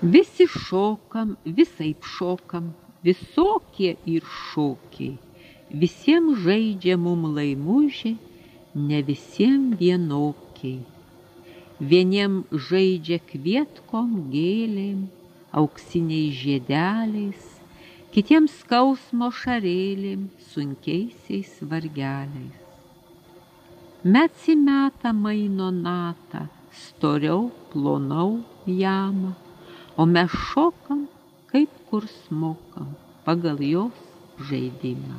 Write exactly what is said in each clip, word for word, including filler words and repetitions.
Visi šokam, visaip šokam, visokie ir šokiai. Visiems žaidžia mum laimužiai, ne visiems vienokiai. Vieniem žaidžia kvietkom, gėlėm, auksiniais žiedeliais, kitiems skausmo šarėlėm, sunkiaisiais vargeliais. Mets į metą maino natą, storiau, plonau jamą, o mes šokam, kaip kur smokam, pagal jos žaidimą.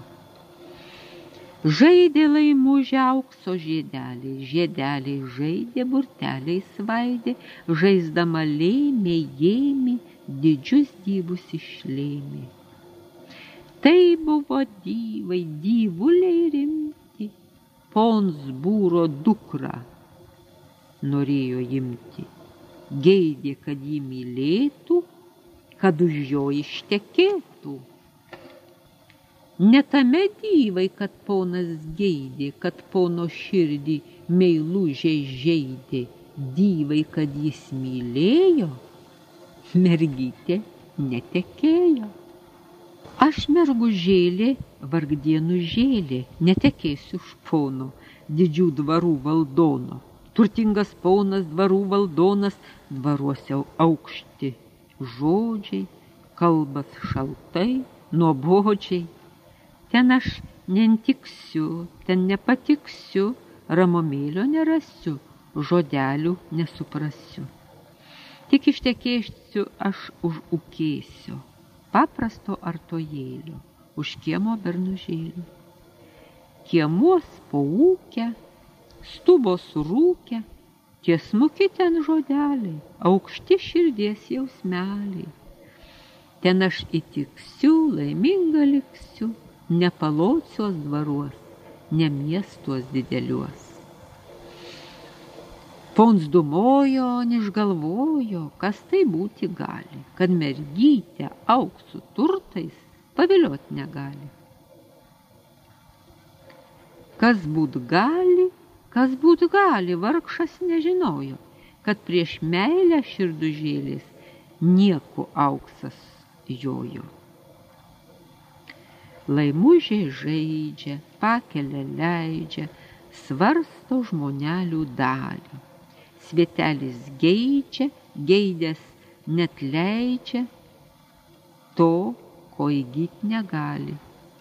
Žaidė laimužė aukso žiedeliai, žiedeliai žaidė, burteliai svaidė, žaisdama lėmė, jėmė, didžius dyvus išlėmė. Tai buvo dyvai, dyvuliai rimti, pons būro dukrą norėjo imti. Geidė, kad jį mylėtų, kad už jo ištekėtų. Ne tame dyvai, kad ponas geidė, kad pono širdį meilužiai žeidė, dyvai, kad jis mylėjo, mergytė netekėjo. Aš mergužėlė, vargdienų žėlė, netekėsiu už pono, didžių dvarų valdono. Turtingas ponas, dvarų valdonas, dvaruose aukšti žodžiai, kalbas šaltai, nuobodžiai. Ten aš nentiksiu, ten nepatiksiu, ramomėlio nerasiu, žodelių nesuprasiu. Tik ištekėsiu aš už ūkėsio, paprasto artojėlio, už kiemo bernužėlio. Kiemuos po ūkę, stubos rūkę, tiesmuki ten žodeliai, aukšti širdies jausmeliai. Ten aš įtiksiu, laiminga liksiu, ne palocios dvaruos, ne miestuos dideliuos. Pons dumojo, neišgalvojo, kas tai būti gali, kad mergytė auksų turtais paviliot negali. Kas būt gali, kas būt gali, vargšas nežinojo, kad prieš meilę širdužėlės nieko auksas jojo. Laimužiai žaidžia, pakelia leidžia, svarsto žmonelių dalį. Svietelis geidžia, geidęs net leidžia to, ko įgyt negali.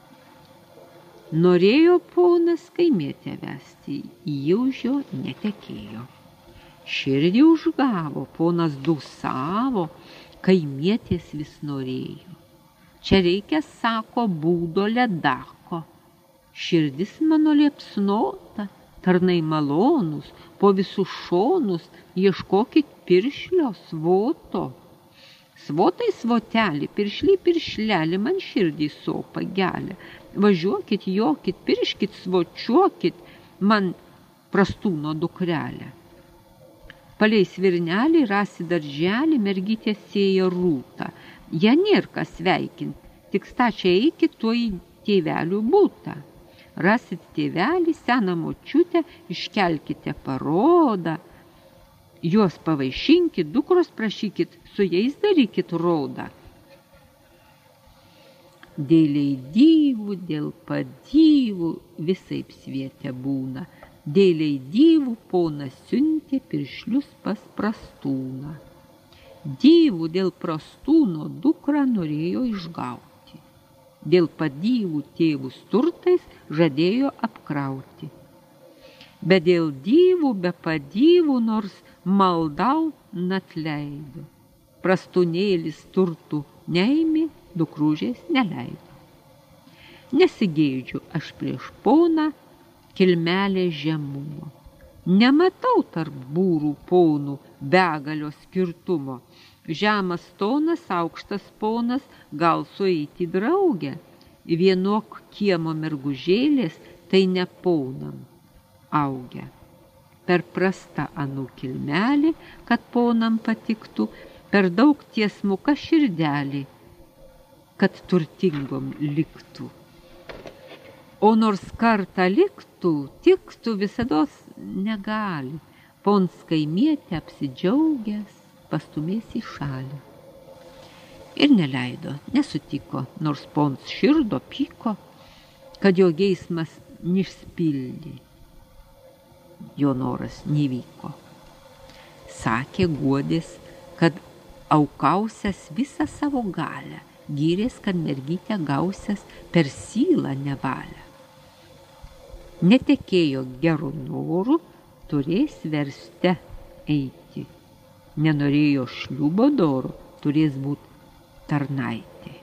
Norėjo ponas kaimietę vesti, ji už jo netekėjo. Širdį užgavo, ponas dūsavo, kaimietės vis norėjo. Čia reikia, sako, būdo ledako. Širdis mano liepsnota, tarnai malonus, po visus šonus ieškokit piršlio svoto. Svotai svotelį, piršlį piršlelį, man širdį sopa gelia. Važiuokit, jokit, pirškit, svočiuokit, man prastūno dukrelę. Palei svirnelį rasi darželį, mergytė sėja rūtą. Ja nėr kas sveikint, tik stačiai eikit tuo į tėvelių būtą. Rasit tėvelį, seną močiutę, iškelkite parodą. Juos pavaišinkit, dukros prašykit, su jais darykit rodą. Dėl eidyvų, dėl padyvų, visaip svietė būna. Dėl eidyvų ponas siuntė piršlius pas prastūną. Dyvų dėl prastūno dukrą norėjo išgauti. Dėl padyvų tėvus turtais žadėjo apkrauti. Bet dėl dyvų, be padyvų, nors maldau natleido. Prastūnėlis turtų neimi, dukružės neleido. Nesigeidžiu aš prieš poną kilmelę žemumo. Nematau tarp būrų ponų begalio skirtumo. Žemas tonas, aukštas ponas, gal sueiti draugę. Vienok kiemo mergužėlės, tai ne ponam augia. Per prasta anų kilmelį, kad ponam patiktų, per daug tiesmuka širdelį, kad turtingom liktų. O nors kartą liktų, tiktų visados negali. Pons kaimietė apsidžiaugęs, pastumės į šalį. Ir neleido, nesutiko, nors pons širdo pyko, kad jo geismas neišpildė. Jo noras nevyko. Sakė guodės, kad aukausias visą savo galę, gyrės, kad mergytė gausias per sylą nevalę. Netekėjo gerų norų, turės verste eiti. Nenorėjo šliubo dorų, turės būt tarnaitė.